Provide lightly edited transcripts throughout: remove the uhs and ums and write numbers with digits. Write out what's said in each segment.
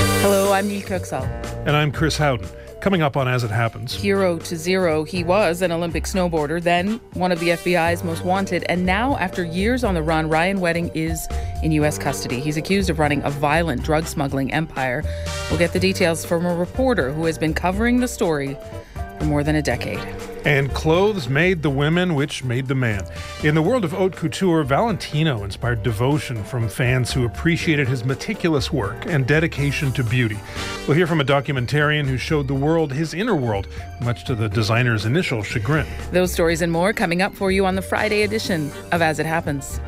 Hello, I'm Neil Kirksall. And I'm Chris Howden. Coming up on As It Happens. Hero to zero, he was an Olympic snowboarder, then one of the FBI's most wanted, and now, after years on the run, Ryan Wedding is in U.S. custody. He's accused of running a violent drug smuggling empire. We'll get the details from a reporter who has been covering the story for more than a decade. And clothes made the women, which made the man. In the world of haute couture, Valentino inspired devotion from fans who appreciated his meticulous work and dedication to beauty. We'll hear from a documentarian who showed the world his inner world, much to the designer's initial chagrin. Those stories and more coming up for you on the Friday edition of As It Happens.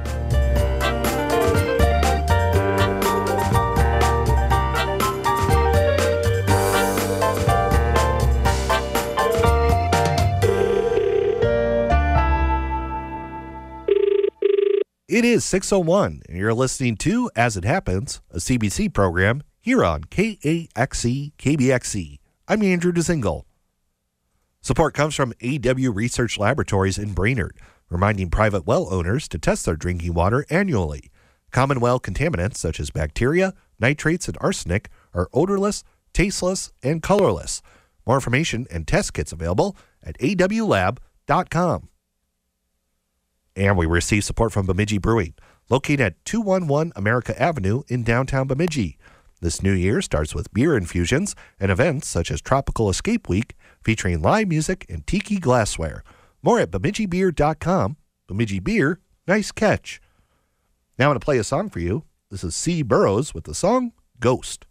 It is 6:01, and you're listening to As It Happens, a CBC program here on KAXE KBXE. I'm Andrew Dzingel. Support comes from AW Research Laboratories in Brainerd, reminding private well owners to test their drinking water annually. Common well contaminants such as bacteria, nitrates, and arsenic are odorless, tasteless, and colorless. More information and test kits available at awlab.com. And we receive support from Bemidji Brewing, located at 211 America Avenue in downtown Bemidji. This new year starts with beer infusions and events such as Tropical Escape Week, featuring live music and tiki glassware. More at bemidjibeer.com. Bemidji Beer, nice catch. Now I'm going to play a song for you. This is C. Burrows with the song Ghost.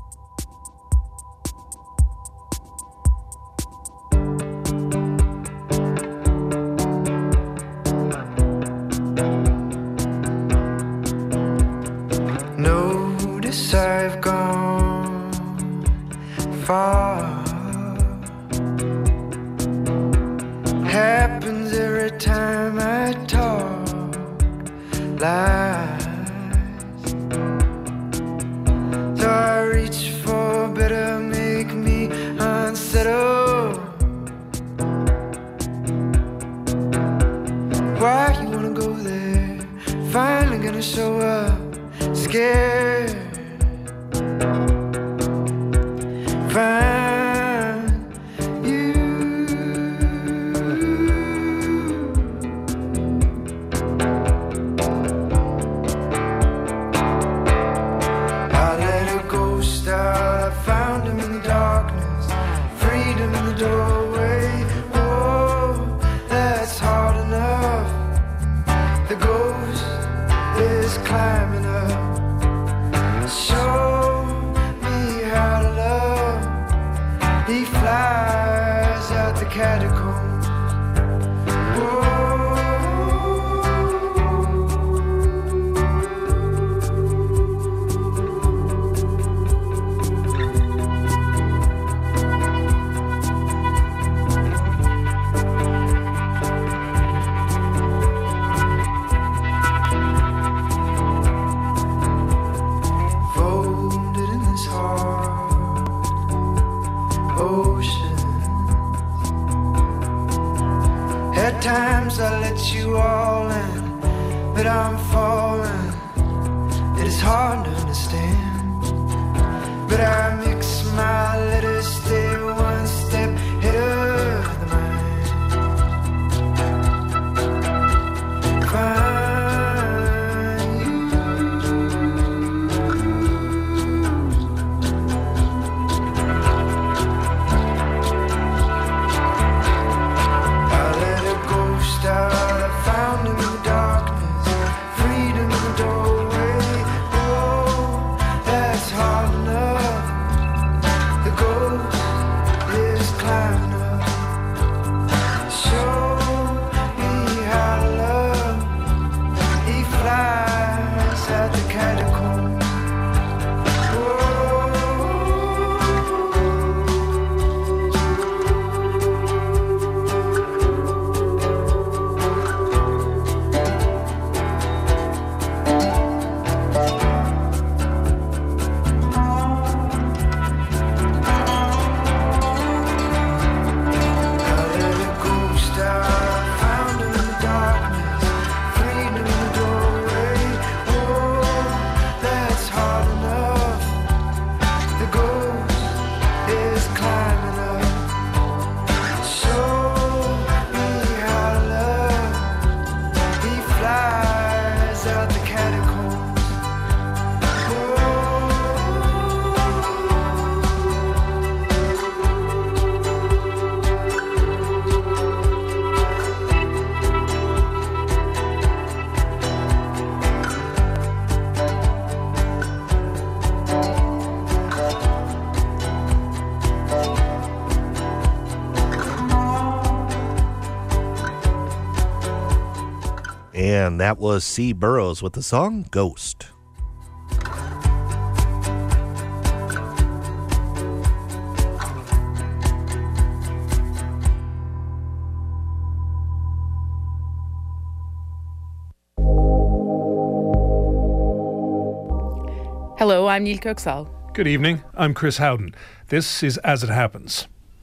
I've gone far. Happens every time I talk lies. So I reach for better, make me unsettled. Why you wanna go there? Finally gonna show up, scared. Find you. I let a ghost out. I found him in the darkness, freedom in the doorway. Oh, that's hard enough. The ghost is climbing up. And that was C. Burroughs with the song Ghost. Hello, I'm Neil Köksal. Good evening. I'm Chris Howden. This is As It Happens.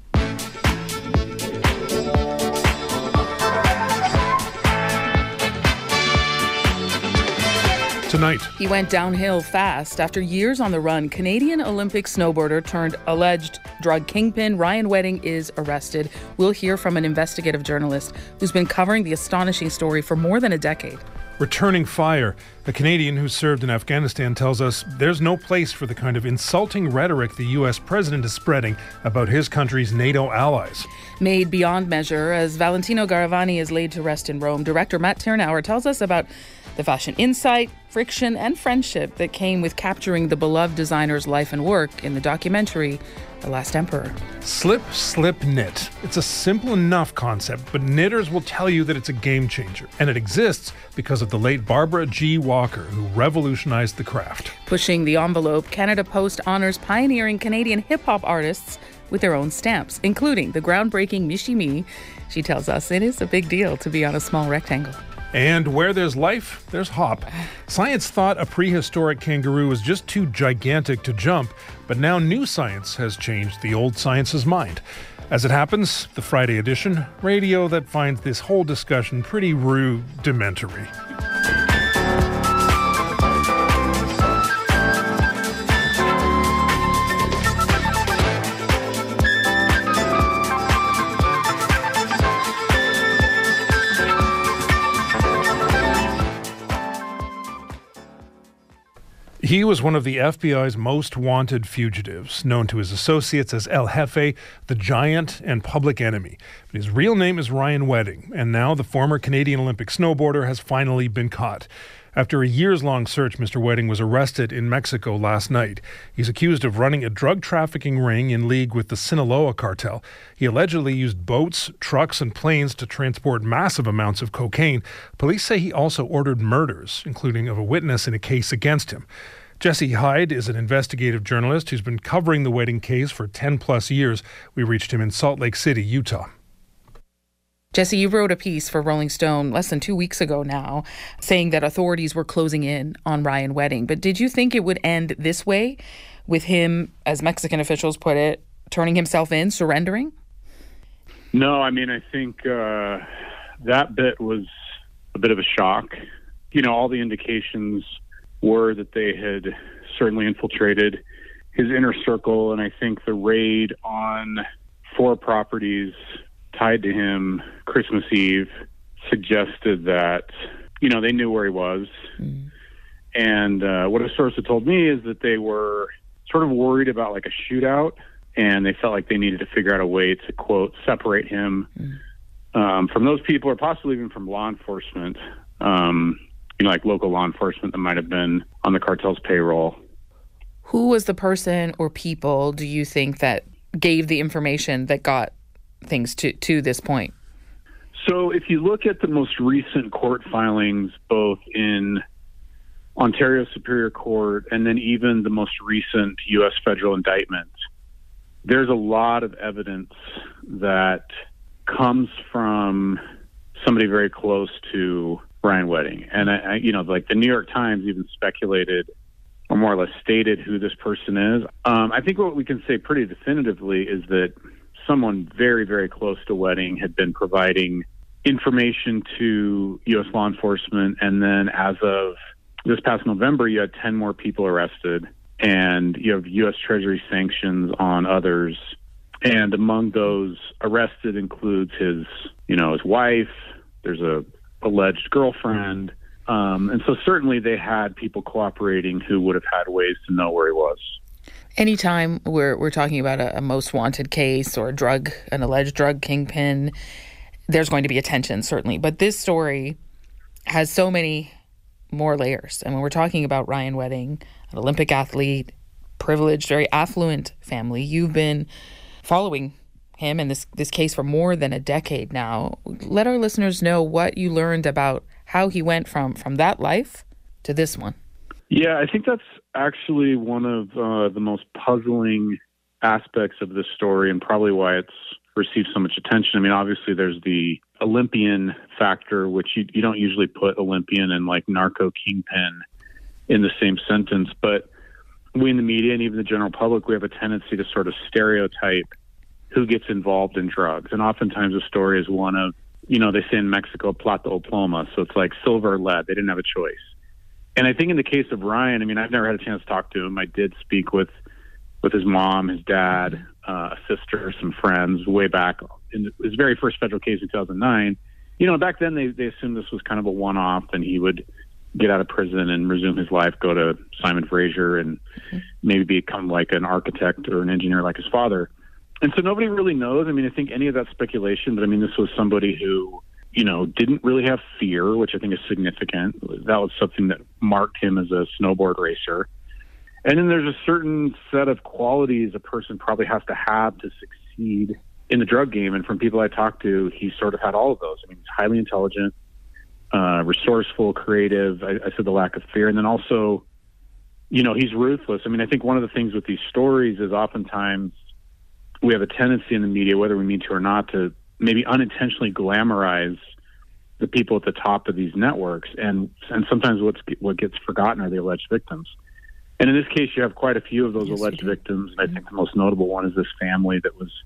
Tonight, he went downhill fast. After years on the run, Canadian Olympic snowboarder turned alleged drug kingpin Ryan Wedding is arrested. We'll hear from an investigative journalist who's been covering the astonishing story for more than a decade. Returning fire. A Canadian who served in Afghanistan tells us there's no place for the kind of insulting rhetoric the U.S. president is spreading about his country's NATO allies. Made beyond measure as Valentino Garavani is laid to rest in Rome, director Matt Tyrnauer tells us about the fashion insight, friction, and friendship that came with capturing the beloved designer's life and work in the documentary The Last Emperor. Slip, slip, knit. It's a simple enough concept, but knitters will tell you that it's a game changer. And it exists because of the late Barbara G. Walker, who revolutionized the craft. Pushing the envelope, Canada Post honors pioneering Canadian hip-hop artists with their own stamps, including the groundbreaking Michie Mee. She tells us it is a big deal to be on a small rectangle. And where there's life, there's hop. Science thought a prehistoric kangaroo was just too gigantic to jump, but now new science has changed the old science's mind. As it happens, the Friday edition, radio that finds this whole discussion pretty rudimentary. He was one of the FBI's most wanted fugitives, known to his associates as El Jefe, the Giant, and Public Enemy. But his real name is Ryan Wedding, and now the former Canadian Olympic snowboarder has finally been caught. After a years-long search, Mr. Wedding was arrested in Mexico last night. He's accused of running a drug trafficking ring in league with the Sinaloa cartel. He allegedly used boats, trucks, and planes to transport massive amounts of cocaine. Police say he also ordered murders, including of a witness in a case against him. Jesse Hyde is an investigative journalist who's been covering the Wedding case for 10-plus years. We reached him in Salt Lake City, Utah. Jesse, you wrote a piece for Rolling Stone less than 2 weeks ago now, saying that authorities were closing in on Ryan Wedding. But did you think it would end this way, with him, as Mexican officials put it, turning himself in, surrendering? No, I mean, I think that bit was a bit of a shock. You know, all the indications were that they had certainly infiltrated his inner circle, and I think the raid on 4 properties tied to him Christmas Eve suggested that, you know, they knew where he was. Mm. And what a source had told me is that they were sort of worried about like a shootout, and they felt like they needed to figure out a way to, quote, separate him from those people, or possibly even from law enforcement, you know, like local law enforcement that might have been on the cartel's payroll. Who was the person or people, do you think, that gave the information that got things to this point? So if you look at the most recent court filings, both in Ontario Superior Court and then even the most recent U.S. federal indictment, there's a lot of evidence that comes from somebody very close to Ryan Wedding. And, I you know, like the New York Times even speculated or more or less stated who this person is. I think what we can say pretty definitively is that someone very, very close to Wedding had been providing information to U.S. law enforcement. And then as of this past November, you had 10 more people arrested, and you have U.S. Treasury sanctions on others. And among those arrested includes his wife. There's a alleged girlfriend. And so certainly they had people cooperating who would have had ways to know where he was. Anytime we're talking about a most wanted case or an alleged drug kingpin, there's going to be attention, certainly. But this story has so many more layers. And when we're talking about Ryan Wedding, an Olympic athlete, privileged, very affluent family, you've been following him in this case for more than a decade now. Let our listeners know what you learned about how he went from that life to this one. Yeah, I think that's actually one of the most puzzling aspects of this story, and probably why it's received so much attention. I mean, obviously there's the Olympian factor, which you don't usually put Olympian and like narco kingpin in the same sentence, but we in the media and even the general public, we have a tendency to sort of stereotype who gets involved in drugs. And oftentimes the story is one of, they say in Mexico, plata o ploma. So it's like silver or lead. They didn't have a choice. And I think in the case of Ryan, I mean, I've never had a chance to talk to him. I did speak with his mom, his dad, a sister, some friends way back in his very first federal case in 2009. Back then they assumed this was kind of a one-off, and he would get out of prison and resume his life, go to Simon Fraser, and maybe become like an architect or an engineer like his father. And so nobody really knows. I mean, I think any of that speculation, but I mean, this was somebody who, didn't really have fear, which I think is significant. That was something that marked him as a snowboard racer. And then there's a certain set of qualities a person probably has to have to succeed in the drug game. And from people I talked to, he sort of had all of those. I mean, he's highly intelligent, resourceful, creative. I said the lack of fear. And then also, he's ruthless. I mean, I think one of the things with these stories is oftentimes we have a tendency in the media, whether we mean to or not, to maybe unintentionally glamorize the people at the top of these networks. And sometimes what gets forgotten are the alleged victims. And in this case, you have quite a few of those alleged victims. And I think the most notable one is this family that was,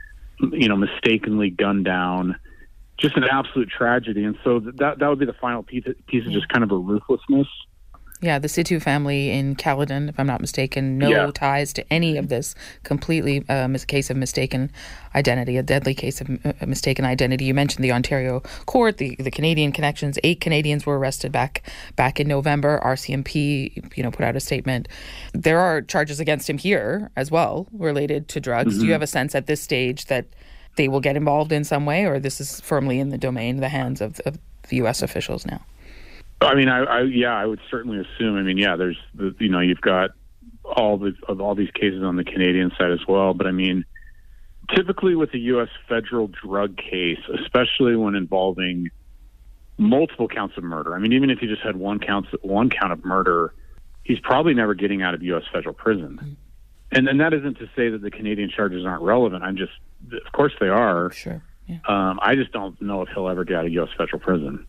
mistakenly gunned down. Just an absolute tragedy. And so that would be the final piece of just kind of a ruthlessness. Yeah, the Situ family in Caledon, if I'm not mistaken, no ties to any of this. Completely a case of mistaken identity, a deadly case of mistaken identity. You mentioned the Ontario court, the Canadian connections. 8 Canadians were arrested back in November. RCMP, put out a statement. There are charges against him here as well related to drugs. Do you have a sense at this stage that they will get involved in some way, or this is firmly in the hands of the U.S. officials now? I mean, I would certainly assume. I mean, there's you've got all these cases on the Canadian side as well. But I mean, typically with a U.S. federal drug case, especially when involving multiple counts of murder. I mean, even if you just had one count of murder, he's probably never getting out of U.S. federal prison. And that isn't to say that the Canadian charges aren't relevant. Of course they are. Sure. Yeah. I just don't know if he'll ever get out of U.S. federal prison.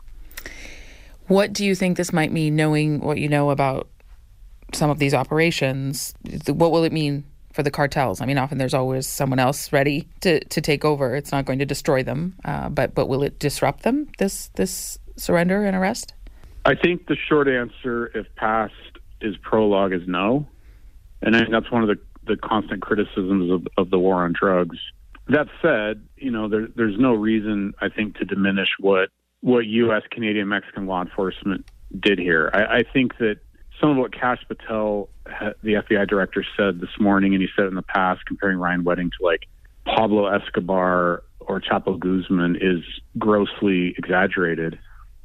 What do you think this might mean, knowing what you know about some of these operations? What will it mean for the cartels? I mean, often there's always someone else ready to take over. It's not going to destroy them, but will it disrupt them, this surrender and arrest? I think the short answer, if passed, is prologue, is no. And I think that's one of the constant criticisms of the war on drugs. That said, there's no reason, I think, to diminish what U.S., Canadian, Mexican law enforcement did here. I think that some of what Kash Patel, the FBI director, said this morning, and he said in the past, comparing Ryan Wedding to like Pablo Escobar or Chapo Guzman, is grossly exaggerated.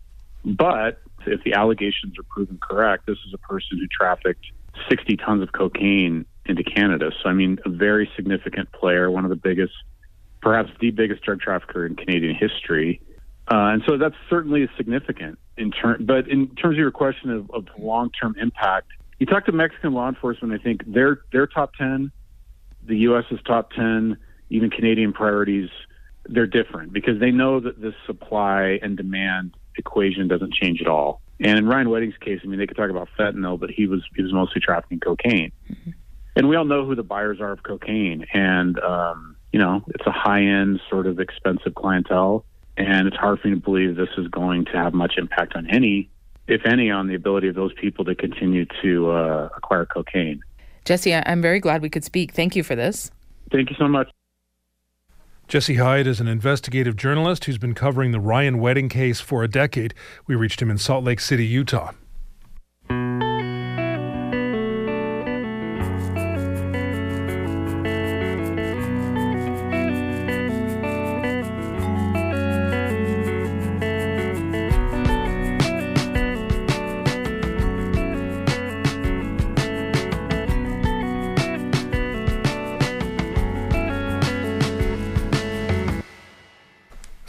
But if the allegations are proven correct, this is a person who trafficked 60 tons of cocaine into Canada. So, I mean, a very significant player, one of the biggest, perhaps the biggest drug trafficker in Canadian history. And so that's certainly significant. But in terms of your question of long-term impact, you talk to Mexican law enforcement, I think their top 10, the U.S.'s top 10, even Canadian priorities, they're different because they know that this supply and demand equation doesn't change at all. And in Ryan Wedding's case, I mean, they could talk about fentanyl, but he was mostly trafficking cocaine. Mm-hmm. And we all know who the buyers are of cocaine. And, it's a high-end sort of expensive clientele. And it's hard for me to believe this is going to have much impact on if any, on the ability of those people to continue to acquire cocaine. Jesse, I'm very glad we could speak. Thank you for this. Thank you so much. Jesse Hyde is an investigative journalist who's been covering the Ryan Wedding case for a decade. We reached him in Salt Lake City, Utah.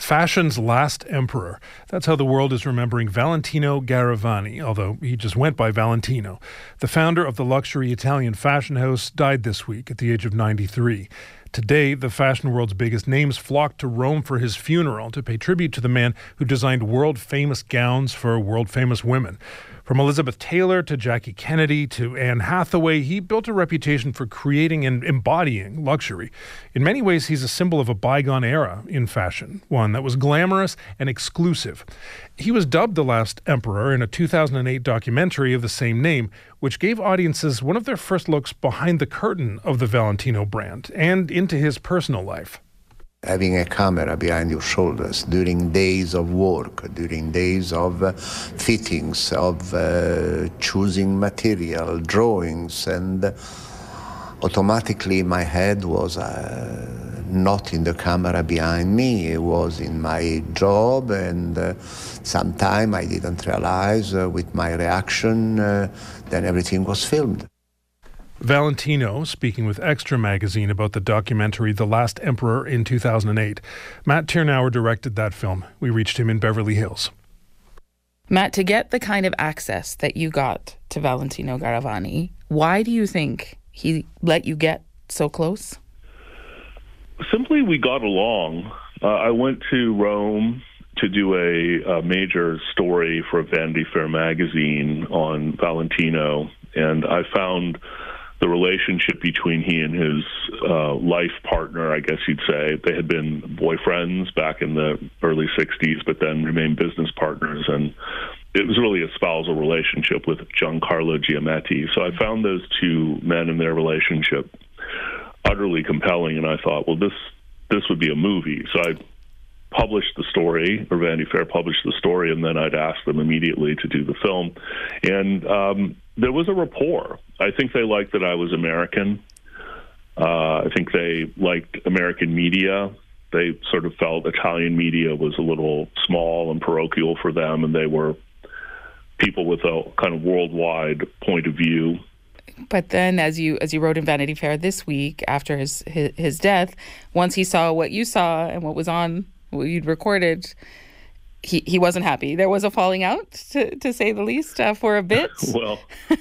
Fashion's last emperor. That's how the world is remembering Valentino Garavani, although he just went by Valentino. The founder of the luxury Italian fashion house died this week at the age of 93. Today, the fashion world's biggest names flocked to Rome for his funeral to pay tribute to the man who designed world-famous gowns for world-famous women. From Elizabeth Taylor to Jackie Kennedy to Anne Hathaway, he built a reputation for creating and embodying luxury. In many ways, he's a symbol of a bygone era in fashion, one that was glamorous and exclusive. He was dubbed the last emperor in a 2008 documentary of the same name, which gave audiences one of their first looks behind the curtain of the Valentino brand and into his personal life. Having a camera behind your shoulders during days of work, during days of fittings, of choosing material, drawings, and automatically my head was not in the camera behind me. It was in my job, and sometime I didn't realize with my reaction, then everything was filmed. Valentino, speaking with Extra magazine about the documentary The Last Emperor in 2008. Matt Tiernauer directed that film. We reached him in Beverly Hills. Matt, to get the kind of access that you got to Valentino Garavani, why do you think he let you get so close? Simply, we got along. I went to Rome to do a major story for Vanity Fair magazine on Valentino, and I found the relationship between he and his life partner, I guess you'd say. They had been boyfriends back in the early 60s, but then remained business partners. And it was really a spousal relationship with Giancarlo Giametti. So I found those two men and their relationship utterly compelling. And I thought, well, this would be a movie. So I published the story, or Vanity Fair published the story, and then I'd ask them immediately to do the film. And there was a rapport. I think they liked that I was American. I think they liked American media. They sort of felt Italian media was a little small and parochial for them, and they were people with a kind of worldwide point of view. But then, as you wrote in Vanity Fair this week, after his death, once he saw what you saw and what was on, what you'd recorded, he wasn't happy. There was a falling out, to say the least, for a bit. Well,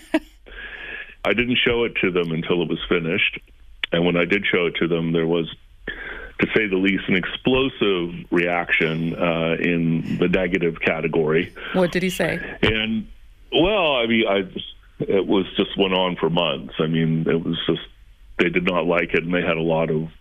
I didn't show it to them until it was finished. And when I did show it to them, there was, to say the least, an explosive reaction in the negative category. What did he say? And, well, I mean, it was just went on for months. I mean, it was just, they did not like it, and they had a lot of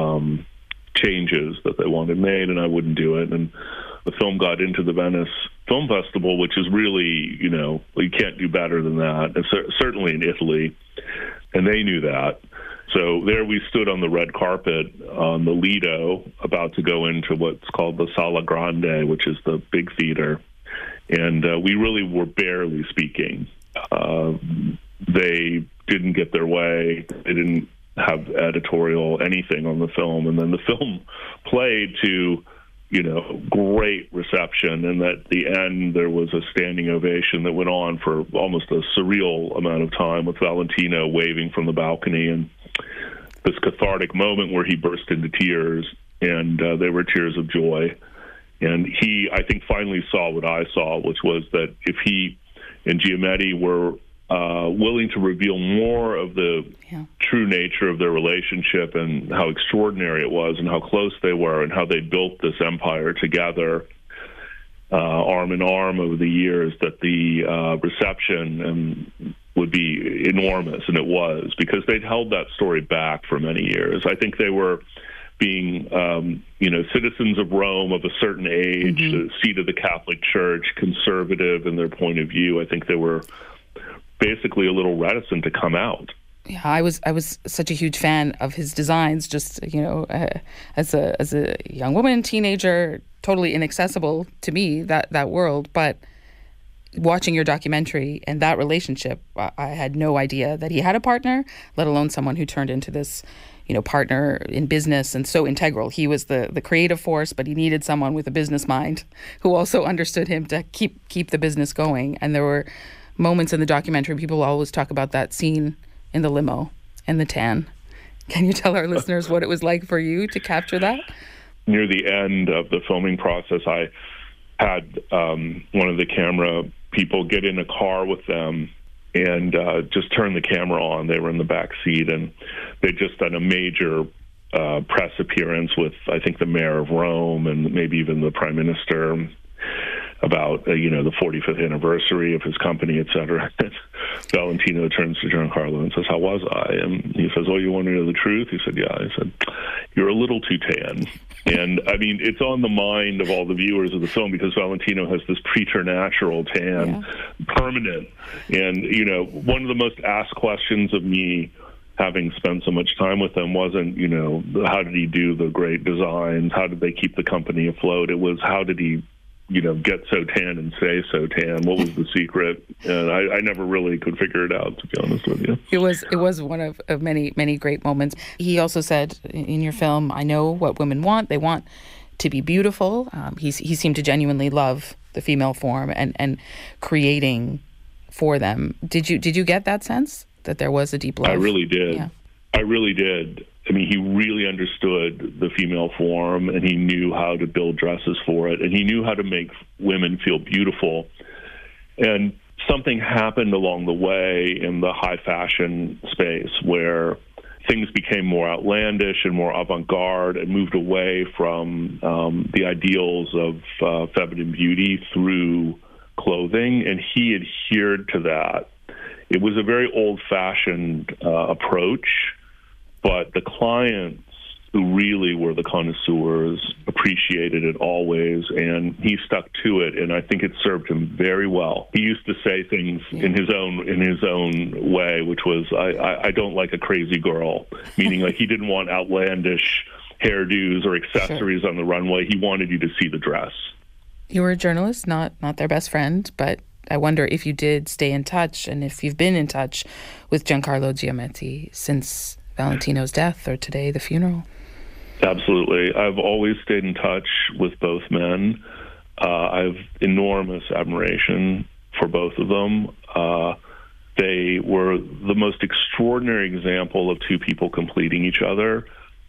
changes that they wanted made, and I wouldn't do it. And the film got into the Venice Film Festival, which is really, you can't do better than that, and certainly in Italy, and they knew that. So there we stood on the red carpet on the Lido, about to go into what's called the Sala Grande, which is the big theater, and we really were barely speaking. They didn't get their way. They didn't have editorial anything on the film, and then the film played to great reception, and at the end there was a standing ovation that went on for almost a surreal amount of time, with Valentino waving from the balcony, and this cathartic moment where he burst into tears, and they were tears of joy. And he, I think, finally saw what I saw, which was that if he and Giametti were willing to reveal more of the true nature of their relationship and how extraordinary it was and how close they were and how they built this empire together, arm in arm over the years, that the reception would be enormous. And it was, because they'd held that story back for many years. I think they were being, citizens of Rome of a certain age, the seat of the Catholic Church, conservative in their point of view. I think they were basically a little reticent to come out. Yeah, I was such a huge fan of his designs. Just as a young woman, teenager, totally inaccessible to me, that world. But watching your documentary and that relationship, I had no idea that he had a partner, let alone someone who turned into this, partner in business and so integral. He was the creative force, but he needed someone with a business mind who also understood him to keep the business going. And there were moments in the documentary, people always talk about that scene in the limo and the tan. Can you tell our listeners what it was like for you to capture that? near the end of the filming process, I had one of the camera people get in a car with them and just turn the camera on. They were in the back seat, and they'd just done a major press appearance with, I think, the mayor of Rome and maybe even the prime minister about, the 45th anniversary of his company, et cetera. Valentino turns to Giancarlo and says, "How was I?" And he says, "Oh, you want to know the truth?" He said, "Yeah." He said, "You're a little too tan." And, I mean, it's on the mind of all the viewers of the film because Valentino has this preternatural tan, permanent. And, one of the most asked questions of me, having spent so much time with him, wasn't, how did he do the great designs? How did they keep the company afloat? It was, how did he, get so tan and stay so tan? What was the secret? And I never really could figure it out, to be honest with you. It was one of many, many great moments. He also said in your film, "I know what women want. They want to be beautiful." He seemed to genuinely love the female form and creating for them. Did you get that sense that there was a deep love? I really did. Yeah. I really did. I mean, he really understood the female form, and he knew how to build dresses for it, and he knew how to make women feel beautiful. And something happened along the way in the high fashion space where things became more outlandish and more avant-garde and moved away from the ideals of feminine beauty through clothing, and he adhered to that. It was a very old-fashioned approach, but the clients who really were the connoisseurs appreciated it always, and he stuck to it, and I think it served him very well. He used to say things in his own way, which was, I don't like a crazy girl, meaning like he didn't want outlandish hairdos or accessories on the runway. He wanted you to see the dress. You were a journalist, not their best friend, but I wonder if you did stay in touch and if you've been in touch with Giancarlo Giamatti since Valentino's death or today, the funeral. Absolutely. I've always stayed in touch with both men. I have enormous admiration for both of them. They were the most extraordinary example of two people completing each other.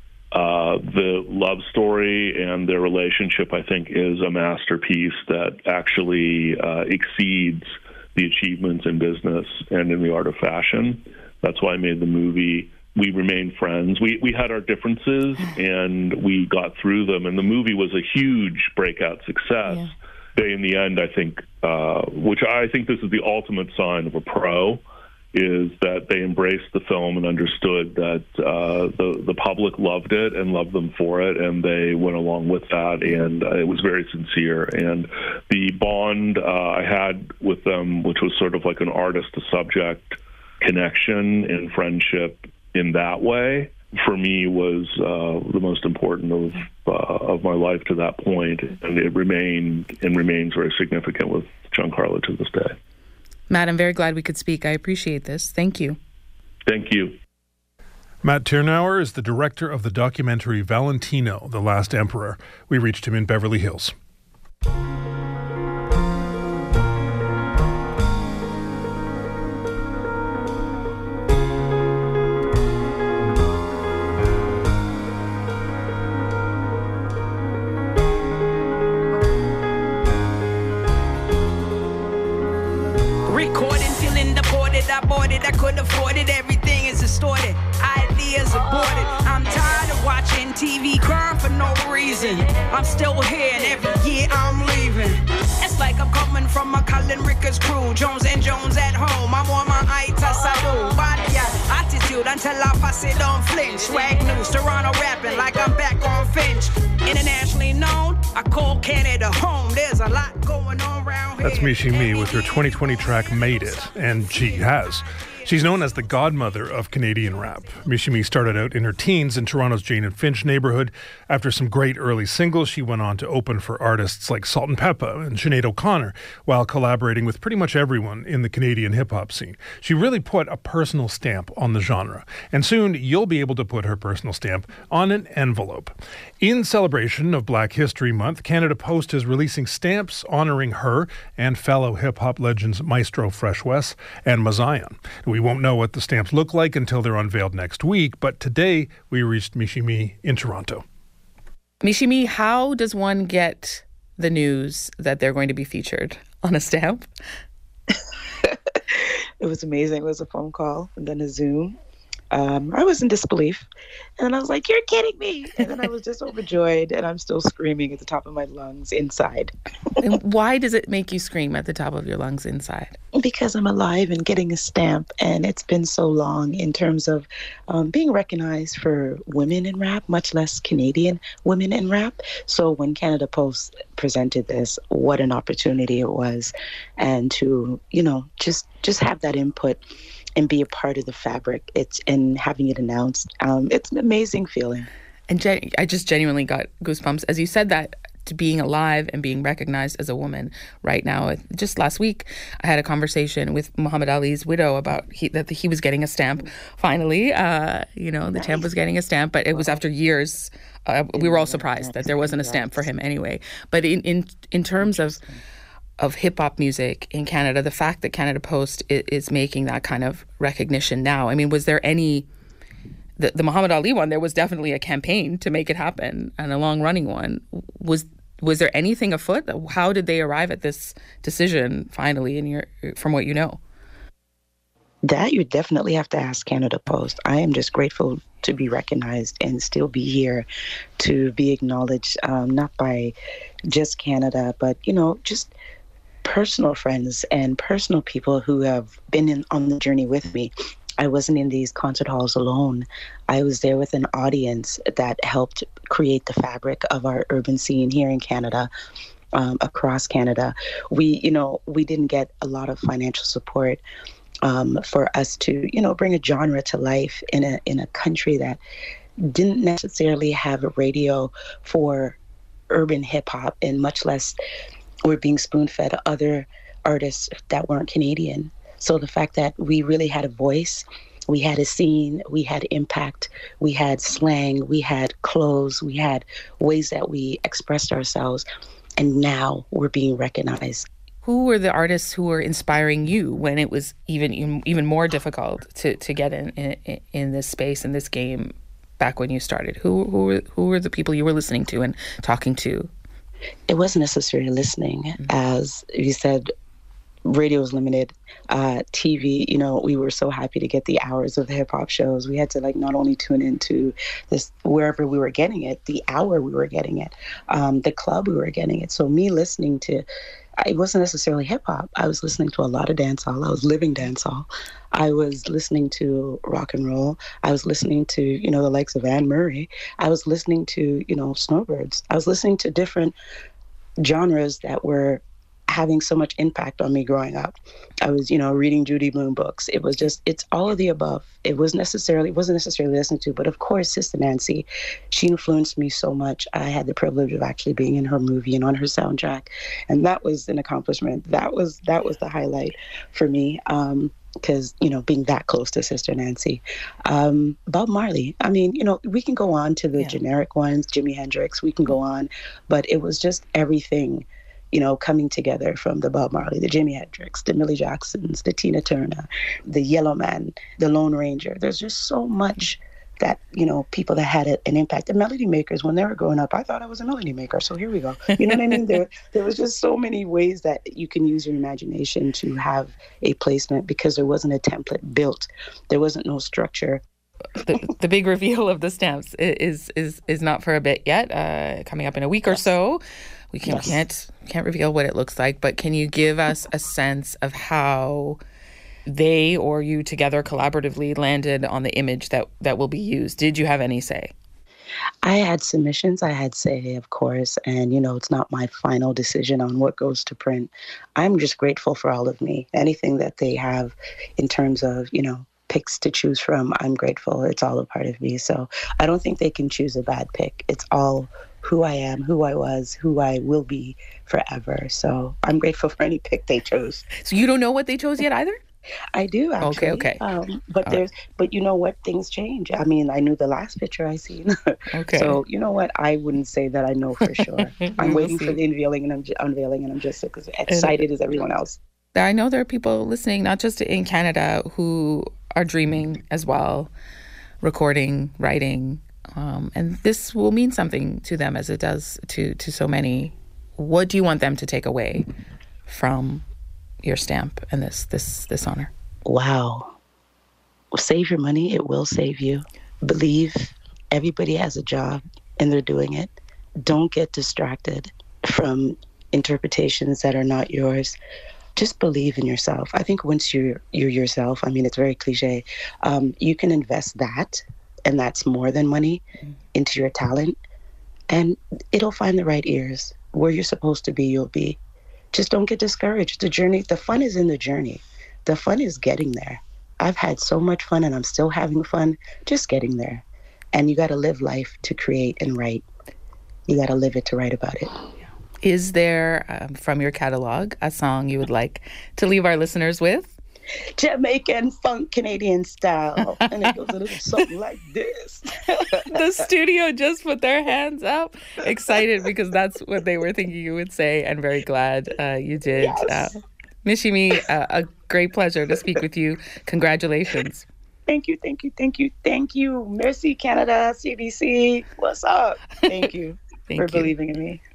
The love story and their relationship, I think, is a masterpiece that actually exceeds the achievements in business and in the art of fashion. That's why I made the movie. We remained friends. We had our differences, and we got through them, and the movie was a huge breakout success. Yeah. They, in the end, I think, which I think this is the ultimate sign of a pro, is that they embraced the film and understood that the public loved it and loved them for it, and they went along with that, and it was very sincere. And the bond I had with them, which was sort of like an artist-to-subject connection and friendship in that way, for me was the most important of my life to that point, and it remained and remains very significant with Giancarlo to this day. Matt, I'm very glad we could speak. I appreciate this. Thank you. Thank you. Matt Tyrnauer is the director of the documentary Valentino, The Last Emperor. We reached him in Beverly Hills. I couldn't afford it, everything is distorted, ideas aborted. I'm tired of watching TV crying for no reason. I'm still here and every year I'm leaving. It's like I'm coming from a Colin Rickers crew, Jones and Jones at home. I'm on my Aita Sadu, body attitude until I pass it on flinch. Swag news, Toronto rapping like I'm back on Finch. Internationally known, I call Canada home. There's a lot going on around here. That's Michie Mee with her 2020 track Made It, and she has. She's known as the godmother of Canadian rap. Michie Mee started out in her teens in Toronto's Jane and Finch neighborhood. After some great early singles, she went on to open for artists like Salt and Peppa and Sinead O'Connor, while collaborating with pretty much everyone in the Canadian hip-hop scene. She really put a personal stamp on the genre, and soon you'll be able to put her personal stamp on an envelope. In celebration of Black History Month, Canada Post is releasing stamps honoring her and fellow hip-hop legends Maestro Fresh Wes and Mazion. We won't know what the stamps look like until they're unveiled next week, but today we reached Michie Mee in Toronto. Mishimi, how does one get the news that they're going to be featured on a stamp? It was amazing. It was a phone call and then a Zoom. I was in disbelief. And then I was like, you're kidding me. And then I was just overjoyed. And I'm still screaming at the top of my lungs inside. And why does it make you scream at the top of your lungs inside? Because I'm alive and getting a stamp. And it's been so long in terms of being recognized for women in rap, much less Canadian women in rap. So when Canada Post presented this, what an opportunity it was. And to, just have that input and be a part of the fabric. And having it announced. It's an amazing feeling. And I just genuinely got goosebumps as you said that, to being alive and being recognized as a woman right now. Just last week, I had a conversation with Muhammad Ali's widow about that he was getting a stamp. Finally, the champ was getting a stamp, but it was after years. We were all surprised that there wasn't a stamp for him anyway. But in terms of hip-hop music in Canada, the fact that Canada Post is making that kind of recognition now, I mean, was there any... The Muhammad Ali one, there was definitely a campaign to make it happen, and a long-running one. Was there anything afoot? How did they arrive at this decision finally, from what you know? That you definitely have to ask Canada Post. I am just grateful to be recognized and still be here, to be acknowledged, not by just Canada, but, just personal friends and personal people who have been on the journey with me. I wasn't in these concert halls alone. I was there with an audience that helped create the fabric of our urban scene here in Canada, across Canada. We didn't get a lot of financial support for us to, bring a genre to life in a country that didn't necessarily have a radio for urban hip hop, and much less we're being spoon-fed other artists that weren't Canadian. So the fact that we really had a voice, we had a scene, we had impact, we had slang, we had clothes, we had ways that we expressed ourselves, and now we're being recognized. Who were the artists who were inspiring you when it was even more difficult to get in this space, in this game, back when you started? Who were the people you were listening to and talking to? It wasn't necessarily listening. Mm-hmm. As you said, radio was limited. TV, we were so happy to get the hours of the hip hop shows. We had to not only tune into this wherever we were getting it, the hour we were getting it, the club we were getting it. So me listening to, it wasn't necessarily hip hop. I was listening to a lot of dancehall. I was living dancehall. I was listening to rock and roll. I was listening to, the likes of Anne Murray. I was listening to, Snowbirds. I was listening to different genres that were having so much impact on me growing up. I was, reading Judy Blume books. It was just, it's all of the above. It wasn't necessarily listening to, but of course, Sister Nancy, she influenced me so much. I had the privilege of actually being in her movie and on her soundtrack. And that was an accomplishment. That was the highlight for me. Because, being that close to Sister Nancy. Bob Marley. I mean, we can go on to the generic ones, Jimi Hendrix, we can go on, but it was just everything, coming together, from the Bob Marley, the Jimi Hendrix, the Millie Jacksons, the Tina Turner, the Yellow Man, the Lone Ranger. There's just so much that, people that had an impact. The melody makers, when they were growing up, I thought I was a melody maker. So here we go. You know what I mean? There was just so many ways that you can use your imagination to have a placement, because there wasn't a template built. There wasn't no structure. The big reveal of the stamps is not for a bit yet, coming up in a week or so. We can't reveal what it looks like, but can you give us a sense of how they or you together collaboratively landed on the image that will be used? Did you have any say? I had submissions. I had say, of course. And, it's not my final decision on what goes to print. I'm just grateful for all of me. Anything that they have in terms of, picks to choose from, I'm grateful. It's all a part of me. So I don't think they can choose a bad pick. It's all who I am, who I was, who I will be forever. So I'm grateful for any pick they chose. So you don't know what they chose yet either? I do, actually. Okay. But you know what? Things change. I mean, I knew the last picture I seen. Okay. So you know what? I wouldn't say that I know for sure. I'm waiting for the unveiling, and I'm just as excited as everyone else. I know there are people listening, not just in Canada, who are dreaming as well, recording, writing, and this will mean something to them as it does to so many. What do you want them to take away from your stamp and this honor? Wow. Save your money. It will save you. Believe everybody has a job and they're doing it. Don't get distracted from interpretations that are not yours. Just believe in yourself. I think once you're yourself, I mean, it's very cliche, you can invest that, and that's more than money, into your talent, and it'll find the right ears. Where you're supposed to be, you'll be. Just don't get discouraged. The journey, the fun is in the journey. The fun is getting there. I've had so much fun, and I'm still having fun just getting there. And you got to live life to create and write. You got to live it to write about it. Is there, from your catalog, a song you would like to leave our listeners with? Jamaican funk Canadian style. And it goes a little something like this. The studio just put their hands up. Excited because that's what they were thinking you would say, and very glad you did. Yes. Mishimi, a great pleasure to speak with you. Congratulations. Thank you, thank you, thank you, thank you. Merci, Canada, CBC. What's up? Thank you for believing in me.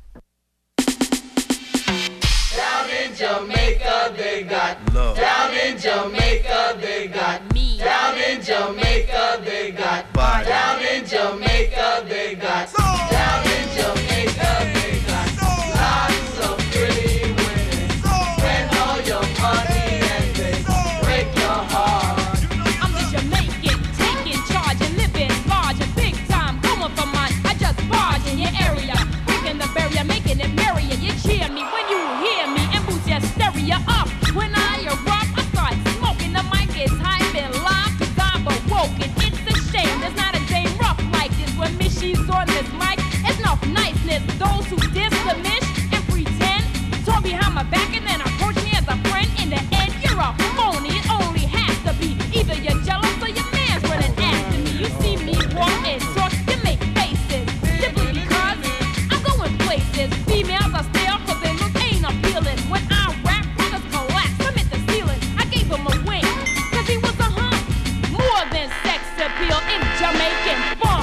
Down in Jamaica, they got love. Down in Jamaica, they got me. Down in Jamaica, they got body. Down in Jamaica, they got soul. Down in Jamaica, they got soul. Lots of pretty women. Spend all your money and they break your heart. I'm the Jamaican, taking charge and living large and big time. Going for mine, I just barge in your area, breaking the barrier, making it merry, and you cheer me when you hear me and boost your stereo up. When I erupt, I start smoking. The mic is high and live, 'cause I've awoken. It's a shame there's not a day rough like this. When Mishy's on this mic, it's enough niceness. Those who diss the Mish and pretend, talk behind my back and then approach me as a friend. In the end, you're a phony. It only has to be either you're jealous or your man's running after me. You see me walk and talk, you make faces, simply because I'm going places. Females are stale 'cause they look ain't appealing. When I rap, brothers collapse, I'm at the ceiling. I gave him a wink 'cause he was a hunk. More than sex appeal in Jamaican funk.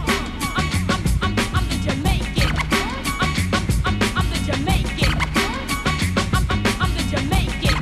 I'm the Jamaican. I'm the Jamaican. I'm the Jamaican.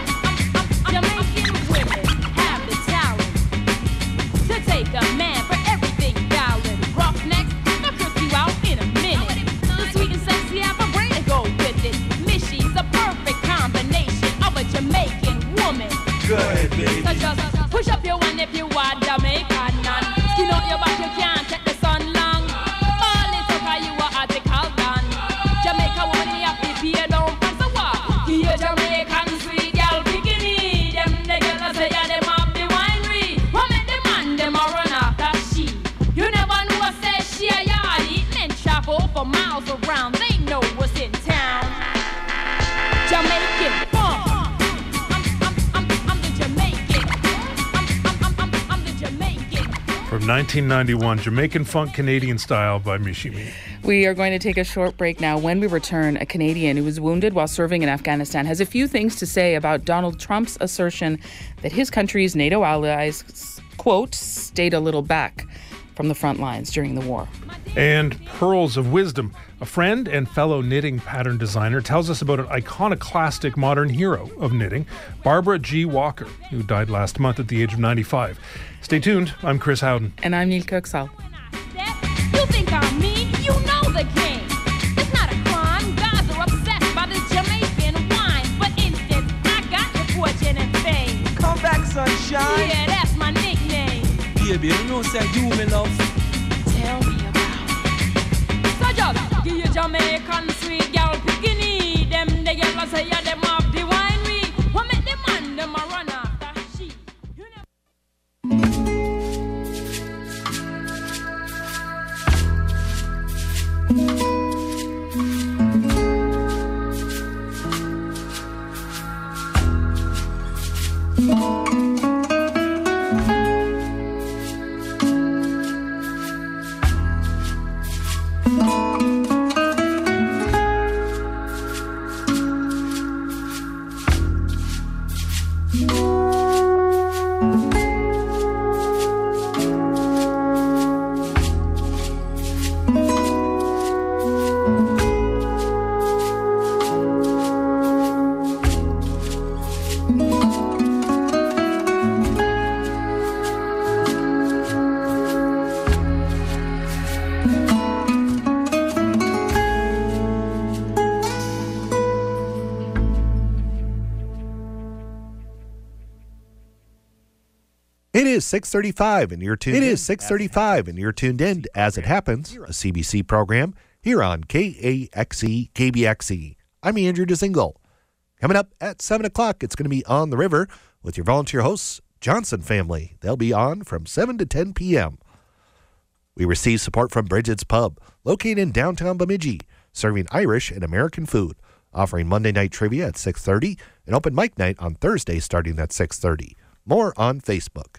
Jamaican women have the talent to take a man for everything valid. Roughnecks, I'll curse you out in a minute. The sweet and sexy have a brain to go with it. Mishy's a perfect combination of a Jamaican woman. Go ahead, baby. So just push up your one if you are Jamaican. And skin out your back, you can't take the sun long. All it's okay, you are article done. Jamaica woman, you have to be a down from the wall. Here Jamaican sweet girl bikini. Them the girls say yeah, them have the winery. What make the man them a run after she? You never know what say she a yardie. Men travel for miles around. They know what's in town. Jamaican funk. I'm the Jamaican. I'm the Jamaican. From 1991, Jamaican Funk Canadian Style by Mishimi. We are going to take a short break now. When we return, a Canadian who was wounded while serving in Afghanistan has a few things to say about Donald Trump's assertion that his country's NATO allies, quote, stayed a little back from the front lines during the war. And Pearls of Wisdom. A friend and fellow knitting pattern designer tells us about an iconoclastic modern hero of knitting, Barbara G. Walker, who died last month at the age of 95. Stay tuned. I'm Chris Howden. And I'm Neil Kirksall. You think I'm mean? You know the game. It's not a crime. Guys are obsessed by this Jamaican wine. For instance, I got your fortune and fame. Come back, sunshine. Yeah, that's my nickname. Baby, you know say you me love. Tell me about it. So just give you Jamaican sweet girl bikini. Them the yellow say yeah, them have the winery. What make the man them a run after she? You never. Thank you. is 6:35 and you're tuned in. It is 6:35 and you're tuned in to As It Happens, a CBC program here on KAXE KBXE. I'm Andrew DeZingle. Coming up at 7 o'clock, it's going to be On the River with your volunteer hosts, Johnson Family. They'll be on from 7 to 10 p.m. We receive support from Bridget's Pub, located in downtown Bemidji, serving Irish and American food, offering Monday night trivia at 6:30 and open mic night on Thursday starting at 6:30. More on Facebook.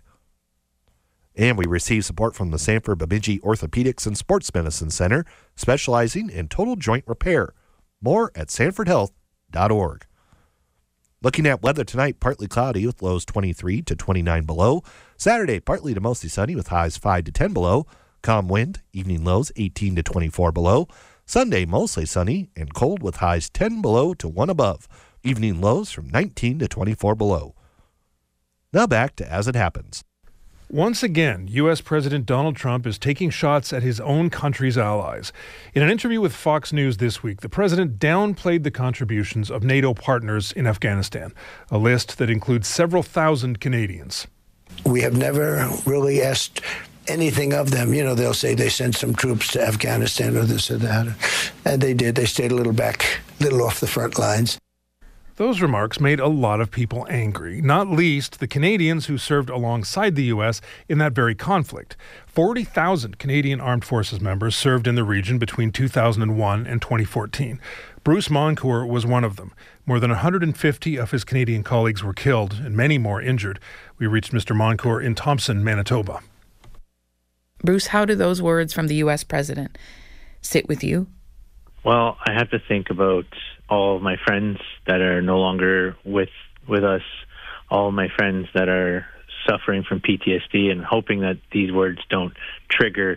And we receive support from the Sanford Bemidji Orthopedics and Sports Medicine Center, specializing in total joint repair. More at sanfordhealth.org. Looking at weather tonight, partly cloudy with lows 23 to 29 below. Saturday, partly to mostly sunny with highs 5 to 10 below. Calm wind, evening lows 18 to 24 below. Sunday, mostly sunny and cold with highs 10 below to 1 above. Evening lows from 19 to 24 below. Now back to As It Happens. Once again, U.S. President Donald Trump is taking shots at his own country's allies. In an interview with Fox News this week, the president downplayed the contributions of NATO partners in Afghanistan, a list that includes several thousand Canadians. We have never really asked anything of them. You know, they'll say they sent some troops to Afghanistan or this or that. And they did. They stayed a little back, a little off the front lines. Those remarks made a lot of people angry, not least the Canadians who served alongside the U.S. in that very conflict. 40,000 Canadian Armed Forces members served in the region between 2001 and 2014. Bruce Moncourt was one of them. More than 150 of his Canadian colleagues were killed and many more injured. We reached Mr. Moncourt in Thompson, Manitoba. Bruce, how do those words from the U.S. president sit with you? Well, I have to think about all of my friends that are no longer with us, all of my friends that are suffering from PTSD, and hoping that these words don't trigger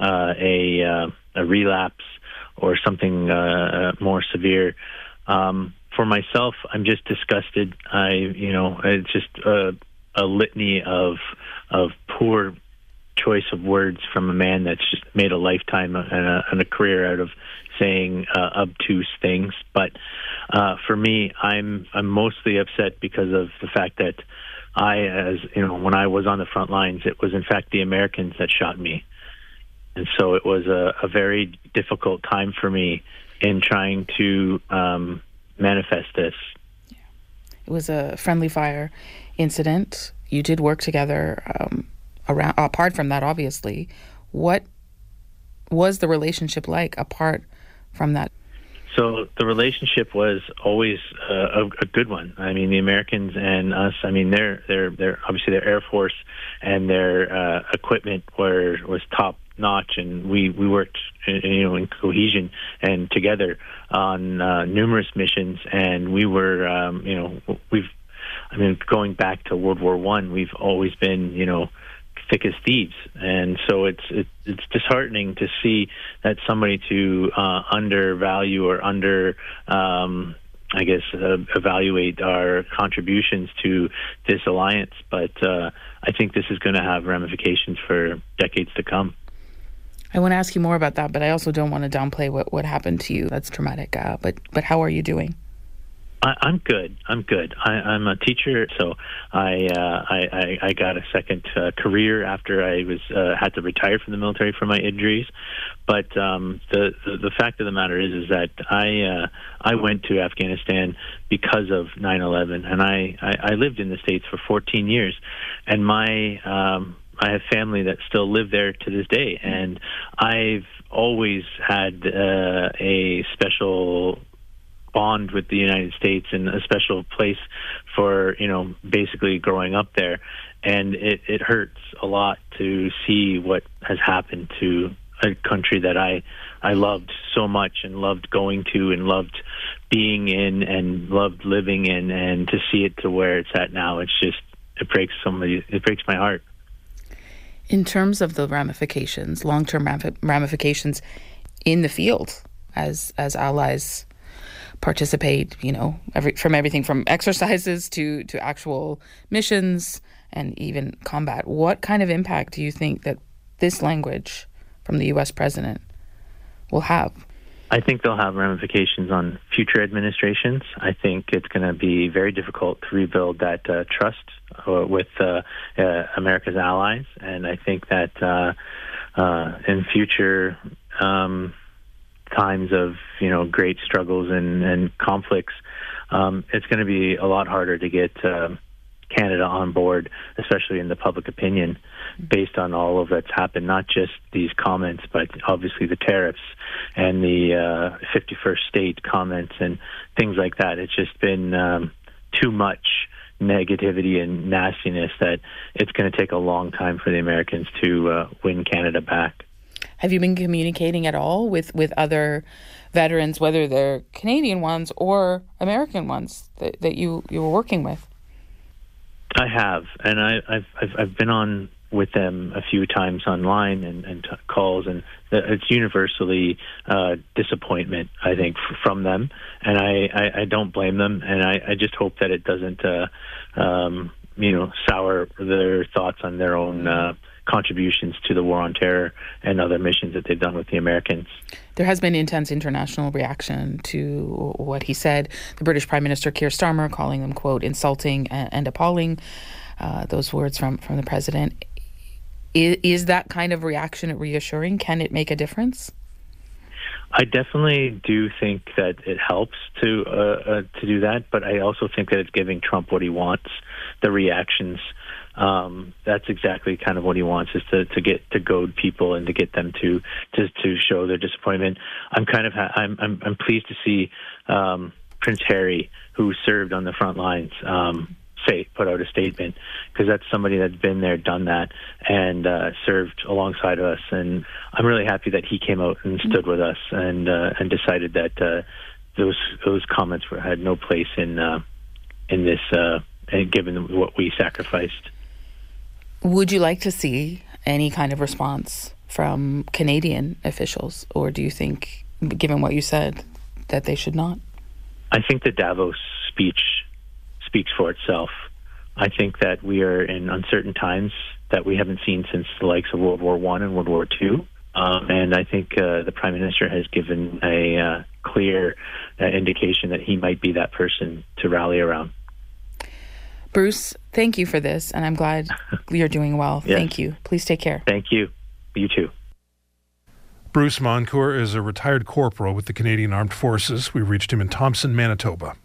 a relapse or something more severe. For myself, I'm just disgusted. It's just a litany of poor choice of words from a man that's just made a lifetime and a career out of saying obtuse things. But for me, I'm mostly upset because of the fact that when I was on the front lines, it was in fact the Americans that shot me. And so it was a very difficult time for me in trying to manifest this. Yeah. It was a friendly fire incident. You did work together apart from that, obviously. What was the relationship like apart from that? So the relationship was always a good one. I mean, the Americans and us. I mean, they're obviously their Air Force and their equipment was top notch, and we worked in cohesion and together on numerous missions. And we were going back to World War I, we've always been thick as thieves, and so it's disheartening to see that somebody to undervalue or evaluate our contributions to this alliance. But I think this is going to have ramifications for decades to come. I want to ask you more about that, but I also don't want to downplay what happened to you. That's traumatic. But how are you doing? I'm good. I'm a teacher, so I got a second career after I had to retire from the military for my injuries. But the fact of the matter is that I went to Afghanistan because of 9/11, and I lived in the States for 14 years, and I have family that still live there to this day, and I've always had a special bond with the United States and a special place for, basically growing up there. And it hurts a lot to see what has happened to a country that I loved so much and loved going to and loved being in and loved living in, and to see it to where it's at now, it breaks my heart. In terms of the ramifications, long-term ramifications in the field as allies participate, from everything from exercises to actual missions and even combat. What kind of impact do you think that this language from the U.S. president will have? I think they'll have ramifications on future administrations. I think it's going to be very difficult to rebuild that trust with America's allies, and I think that in future times of great struggles and conflicts, it's going to be a lot harder to get Canada on board, especially in the public opinion, based on all of that's happened, not just these comments, but obviously the tariffs and the 51st state comments and things like that. It's just been too much negativity and nastiness that it's going to take a long time for the Americans to win Canada back. Have you been communicating at all with other veterans, whether they're Canadian ones or American ones that you were working with? I have, and I've been on with them a few times online and calls, and it's universally disappointment, I think, from them, and I don't blame them, and I just hope that it doesn't sour their thoughts on their own contributions to the war on terror and other missions that they've done with the Americans. There has been intense international reaction to what he said. The British Prime Minister Keir Starmer calling them, quote, insulting and appalling, those words from the president. Is that kind of reaction reassuring? Can it make a difference? I definitely do think that it helps to do that, but I also think that it's giving Trump what he wants, the reactions. That's exactly kind of what he wants, is to goad people and to get them to show their disappointment. I'm pleased to see Prince Harry, who served on the front lines, put out a statement, because that's somebody that's been there, done that, and served alongside us. And I'm really happy that he came out and stood with us and decided that those comments had no place in this, given what we sacrificed. Would you like to see any kind of response from Canadian officials, or do you think, given what you said, that they should not? I think the Davos speech speaks for itself. I think that we are in uncertain times that we haven't seen since the likes of World War I and World War II. And I think the Prime Minister has given a clear indication that he might be that person to rally around. Bruce, thank you for this, and I'm glad you're doing well. Yes. Thank you. Please take care. Thank you. You too. Bruce Moncourt is a retired corporal with the Canadian Armed Forces. We reached him in Thompson, Manitoba.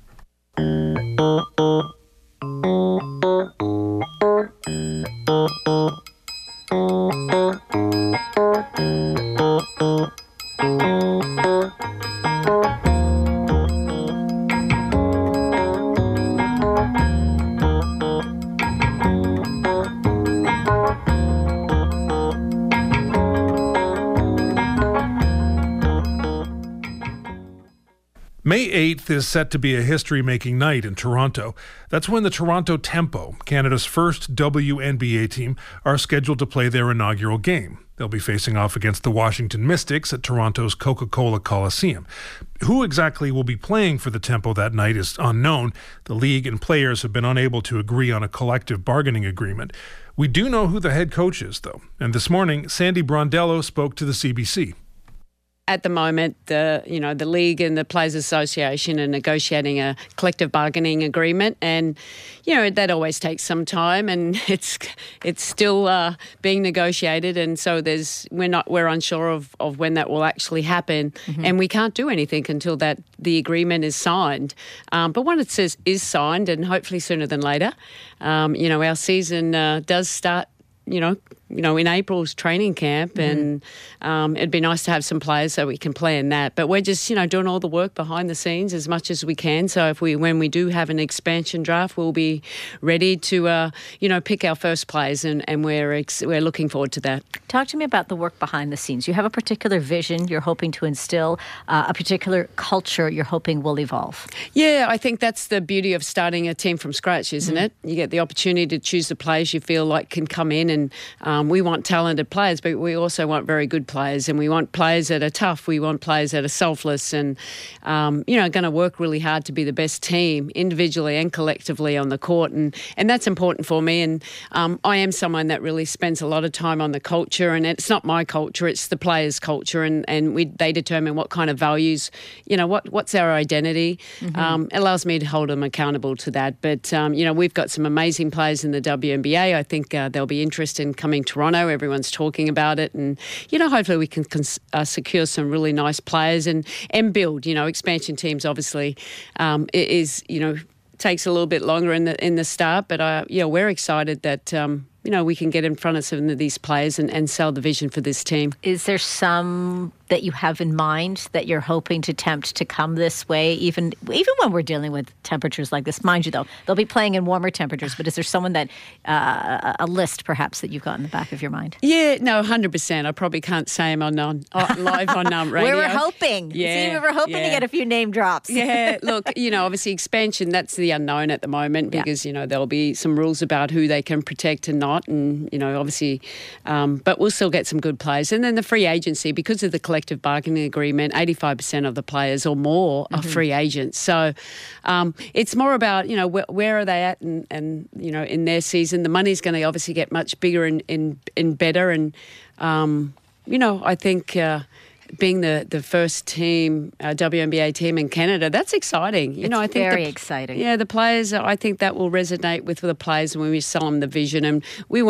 May 8th is set to be a history-making night in Toronto. That's when the Toronto Tempo, Canada's first WNBA team, are scheduled to play their inaugural game. They'll be facing off against the Washington Mystics at Toronto's Coca-Cola Coliseum. Who exactly will be playing for the Tempo that night is unknown. The league and players have been unable to agree on a collective bargaining agreement. We do know who the head coach is, though. And this morning, Sandy Brondello spoke to the CBC. At the moment, the league and the Players Association are negotiating a collective bargaining agreement, and that always takes some time, and it's still being negotiated, and so we're unsure of when that will actually happen, and we can't do anything until the agreement is signed. But when it is signed, and hopefully sooner than later, our season does start. In April's training camp, and it'd be nice to have some players so we can plan that. But we're just, doing all the work behind the scenes as much as we can. So when we do have an expansion draft, we'll be ready to, pick our first players, and we're looking forward to that. Talk to me about the work behind the scenes. You have a particular vision you're hoping to instill, a particular culture you're hoping will evolve. Yeah, I think that's the beauty of starting a team from scratch, isn't it? You get the opportunity to choose the players you feel like can come in and we want talented players, but we also want very good players, and we want players that are tough. We want players that are selfless and, going to work really hard to be the best team individually and collectively on the court. And that's important for me. And I am someone that really spends a lot of time on the culture, and it's not my culture, it's the players' culture. And they determine what kind of values, what's our identity. It allows me to hold them accountable to that. But, we've got some amazing players in the WNBA. I think there'll be interest in coming to Toronto. Everyone's talking about it. And, hopefully we can secure some really nice players and build, expansion teams obviously takes a little bit longer in the start. But, we're excited that, we can get in front of some of these players and sell the vision for this team. Is there some that you have in mind that you're hoping to tempt to come this way, even when we're dealing with temperatures like this? Mind you, though, they'll be playing in warmer temperatures, but is there someone that, a list perhaps that you've got in the back of your mind? Yeah, no, 100%. I probably can't say them live on radio. We were hoping. Yeah, we were hoping to get a few name drops. Yeah, look, obviously expansion, that's the unknown at the moment because, there'll be some rules about who they can protect and not. And, obviously, but we'll still get some good players. And then the free agency, because of the collective bargaining agreement, 85% of the players or more are free agents. So it's more about, where are they at and in their season. The money's going to obviously get much bigger and better. And, I think being the first team, WNBA team in Canada, that's exciting. I think very exciting. Yeah, the players, I think that will resonate with the players when we sell them the vision. And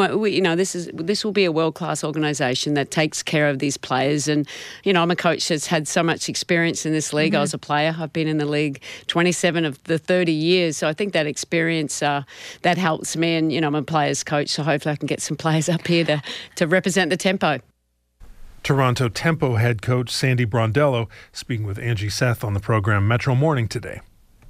this will be a world-class organisation that takes care of these players. And, I'm a coach that's had so much experience in this league. I was a player. I've been in the league 27 of the 30 years. So I think that experience, that helps me. And, I'm a players coach, so hopefully I can get some players up here to represent the Tempo. Toronto Tempo head coach Sandy Brondello speaking with Angie Seth on the program Metro Morning today.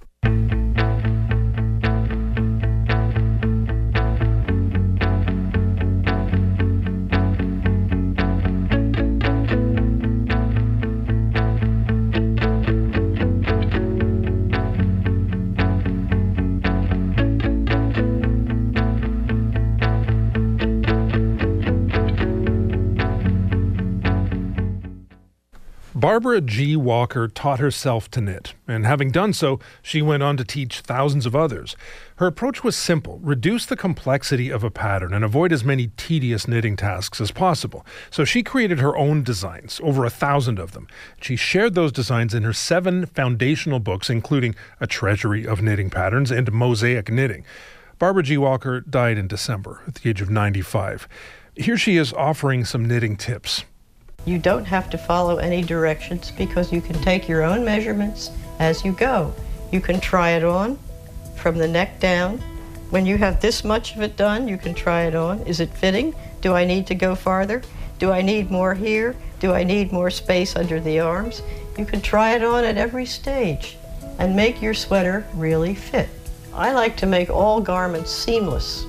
Barbara G. Walker taught herself to knit, and having done so, she went on to teach thousands of others. Her approach was simple: reduce the complexity of a pattern and avoid as many tedious knitting tasks as possible. So she created her own designs, over 1,000 of them. She shared those designs in her 7 foundational books, including A Treasury of Knitting Patterns and Mosaic Knitting. Barbara G. Walker died in December at the age of 95. Here she is offering some knitting tips. You don't have to follow any directions because you can take your own measurements as you go. You can try it on from the neck down. When you have this much of it done, you can try it on. Is it fitting? Do I need to go farther? Do I need more here? Do I need more space under the arms? You can try it on at every stage and make your sweater really fit. I like to make all garments seamless,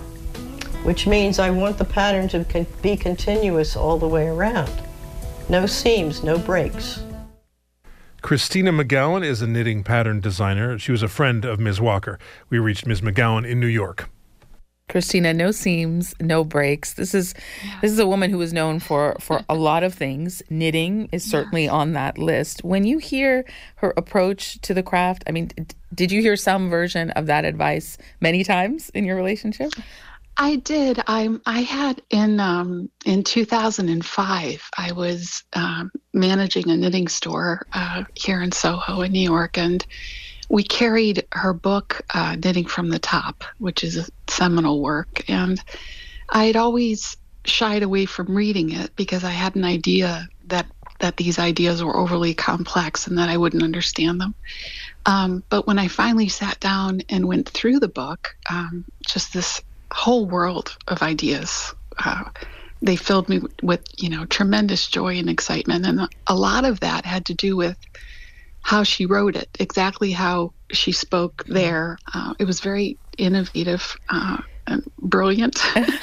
which means I want the pattern to be continuous all the way around. No seams, no breaks. Christina McGowan is a knitting pattern designer. She was a friend of Ms. Walker. We reached Ms. McGowan in New York. Christina, no seams, no breaks. This is a woman who is known for a lot of things. Knitting is certainly on that list. When you hear her approach to the craft, I mean, did you hear some version of that advice many times in your relationship? I did. I had in 2005. I was managing a knitting store here in Soho in New York, and we carried her book, Knitting from the Top, which is a seminal work. And I had always shied away from reading it because I had an idea that these ideas were overly complex and that I wouldn't understand them. But when I finally sat down and went through the book, just this whole world of ideas, they filled me with, tremendous joy and excitement. And a lot of that had to do with how she wrote it, exactly how she spoke there. It was very innovative and brilliant.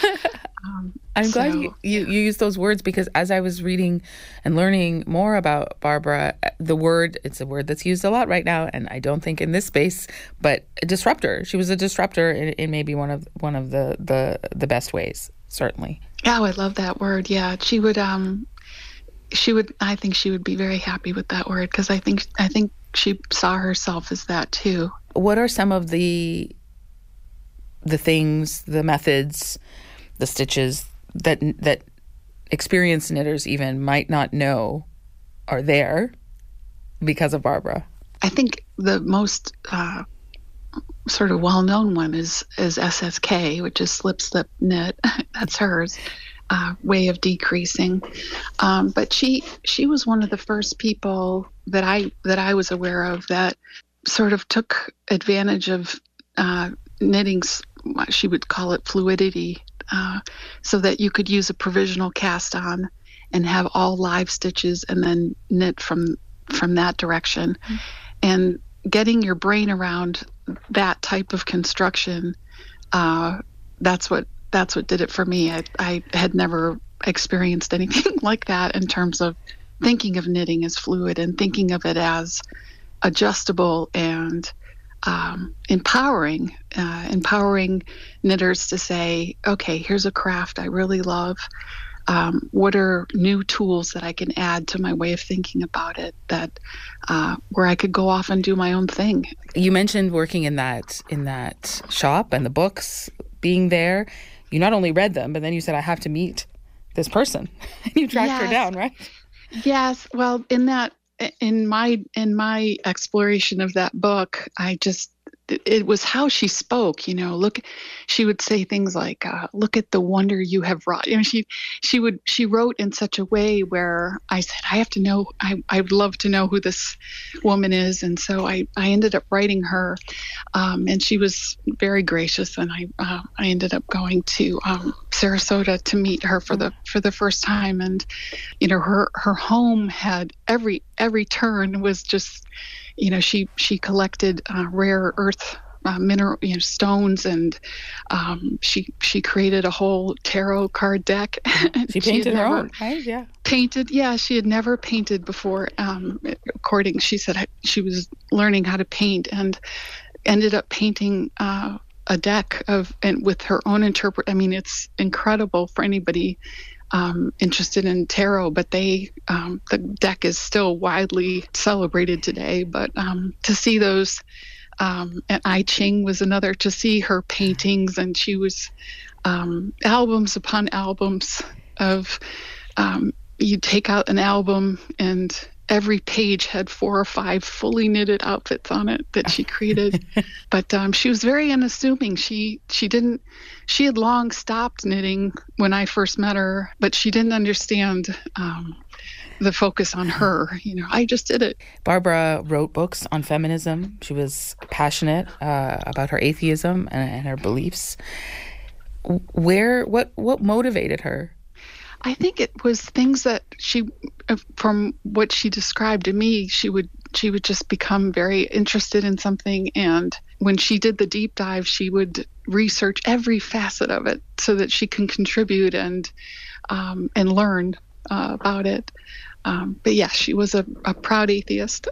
I'm glad you used those words, because as I was reading and learning more about Barbara, it's a word that's used a lot right now, and I don't think in this space, but a disruptor. She was a disruptor in maybe one of the best ways, certainly. Oh, I love that word. Yeah, she would. I think she would be very happy with that word, because I think she saw herself as that too. What are some of the things, the methods, the stitches that experienced knitters even might not know are there because of Barbara? I think the most sort of well-known one is SSK, which is slip, slip, knit. That's hers. Way of decreasing, but she was one of the first people that I was aware of that sort of took advantage of knitting's, she would call it fluidity, so that you could use a provisional cast on and have all live stitches and then knit from that direction. Mm-hmm. And getting your brain around that type of construction, that's what did it for me. I had never experienced anything like that in terms of thinking of knitting as fluid and thinking of it as adjustable and empowering knitters to say, okay, here's a craft I really love. What are new tools that I can add to my way of thinking about it, that where I could go off and do my own thing. You mentioned working in that shop and the books being there. You not only read them, but then you said, I have to meet this person. And you tracked her down, right? Yes. Well, in my exploration of that book, it was how she spoke, she would say things like, look at the wonder you have wrought. She wrote in such a way where I said, I have to know, I would love to know who this woman is. And so I ended up writing her, and she was very gracious. And I ended up going to Sarasota to meet her for the first time. And, her home had every turn was just, she collected rare earth mineral stones, and she created a whole tarot card deck. She painted her own, right? Yeah. Painted, yeah. She had never painted before. She said she was learning how to paint and ended up painting a deck and with her own it's incredible for anybody interested in tarot, but the deck is still widely celebrated today. But to see those, and I Ching was another, to see her paintings, and she was albums upon albums of, you take out an album and every page had 4 or 5 fully knitted outfits on it that she created. But she was very unassuming. She had long stopped knitting when I first met her, but she didn't understand the focus on her. I just did it. Barbara wrote books on feminism. She was passionate about her atheism and her beliefs. What motivated her? I think it was things that she, from what she described to me, she would just become very interested in something. And when she did the deep dive, she would research every facet of it so that she can contribute and learn about it. But yeah, she was a proud atheist.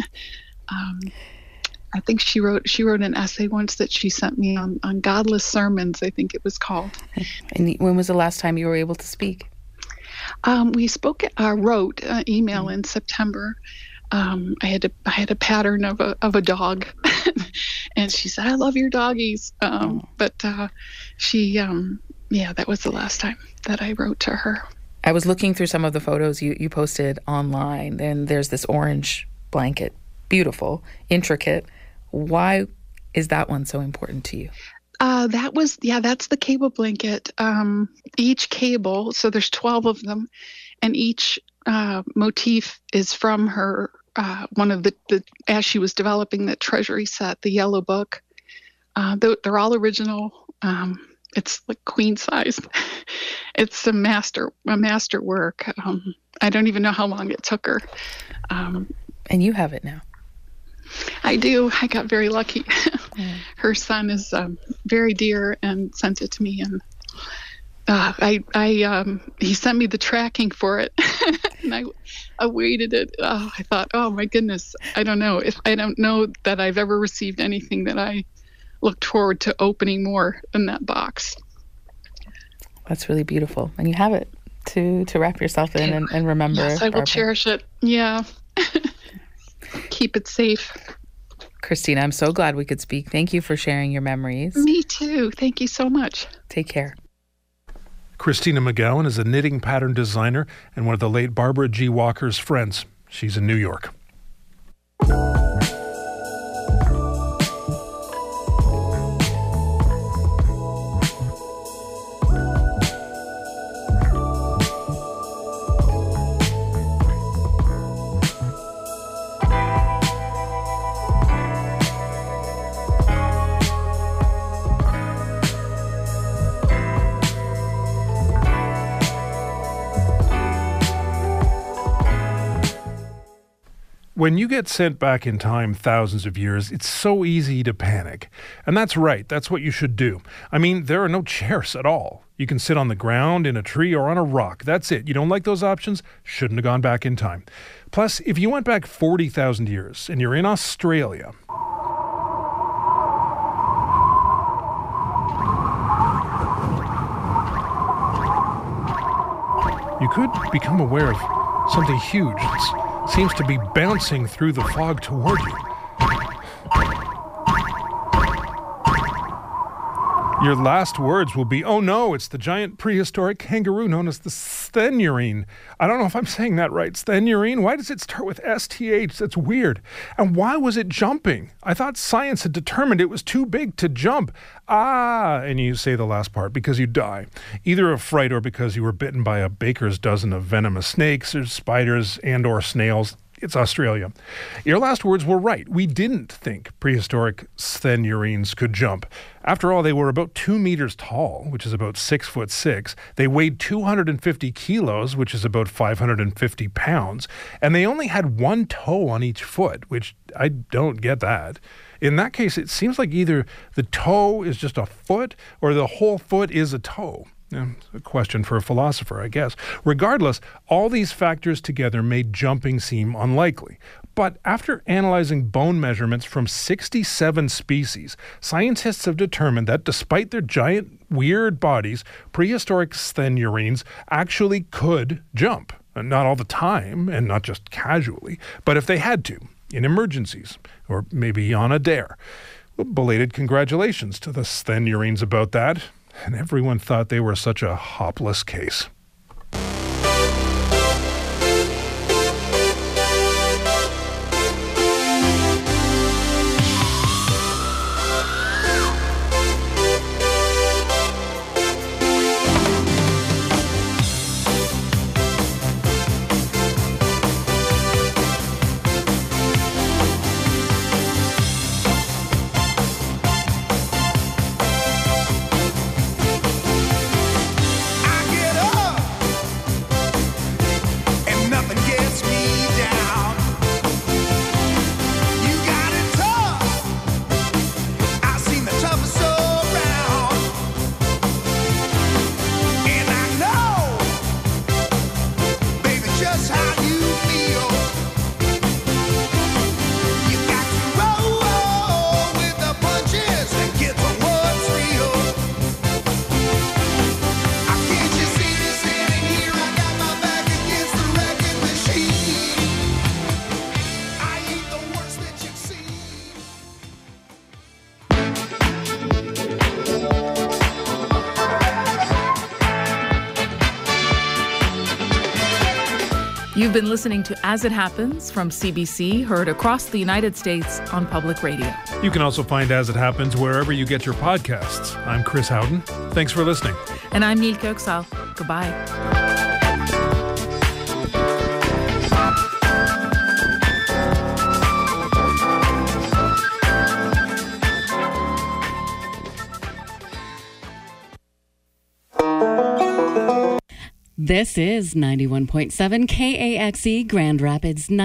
I think she wrote an essay once that she sent me on godless sermons, I think it was called. And when was the last time you were able to speak? We wrote email in September. I had a pattern of a dog, and she said, "I love your doggies." But she, that was the last time that I wrote to her. I was looking through some of the photos you posted online, and there's this orange blanket, beautiful, intricate. Why is that one so important to you? That's the cable blanket. Each cable, so there's 12 of them, and each motif is from her, one of the, as she was developing the treasury set, the yellow book. They're all original. It's like queen size. It's a master work. I don't even know how long it took her. And you have it now. I do. I got very lucky. Her son is very dear and sent it to me, and he sent me the tracking for it, and I awaited it. I thought, oh my goodness, I don't know that I've ever received anything that I looked forward to opening more than that box. That's really beautiful. And you have it to wrap yourself in and remember. Yes, I will Barbara. cherish it. Yeah. Keep it safe. Christina, I'm so glad we could speak. Thank you for sharing your memories. Me too. Thank you so much. Take care. Christina McGowan is a knitting pattern designer and one of the late Barbara G. Walker's friends. She's in New York. When you get sent back in time thousands of years, it's so easy to panic. And that's right. That's what you should do. I mean, there are no chairs at all. You can sit on the ground, in a tree, or on a rock. That's it. You don't like those options? Shouldn't have gone back in time. Plus, if you went back 40,000 years and you're in Australia, you could become aware of something huge that seems to be bouncing through the fog toward you. Your last words will be, "Oh no, it's the giant prehistoric kangaroo known as the sthenurine." I don't know if I'm saying that right. Sthenurine? Why does it start with STH? That's weird. And why was it jumping? I thought science had determined it was too big to jump. And you say the last part, because you die. Either of fright or because you were bitten by a baker's dozen of venomous snakes or spiders and or snails. It's Australia. Your last words were right. We didn't think prehistoric sthenurines could jump. After all, they were about 2 meters tall, which is about 6'6". They weighed 250 kilos, which is about 550 pounds. And they only had one toe on each foot, which I don't get that. In that case, it seems like either the toe is just a foot or the whole foot is a toe. A question for a philosopher, I guess. Regardless, all these factors together made jumping seem unlikely. But after analyzing bone measurements from 67 species, scientists have determined that despite their giant, weird bodies, prehistoric sthenurines actually could jump. Not all the time, and not just casually, but if they had to, in emergencies, or maybe on a dare. Well, belated congratulations to the sthenurines about that. And everyone thought they were such a hopeless case. You've been listening to As It Happens from CBC, heard across the United States on public radio. You can also find As It Happens wherever you get your podcasts. I'm Chris Howden. Thanks for listening. And I'm Neil Köksal. Goodbye. This is 91.7 KAXE Grand Rapids.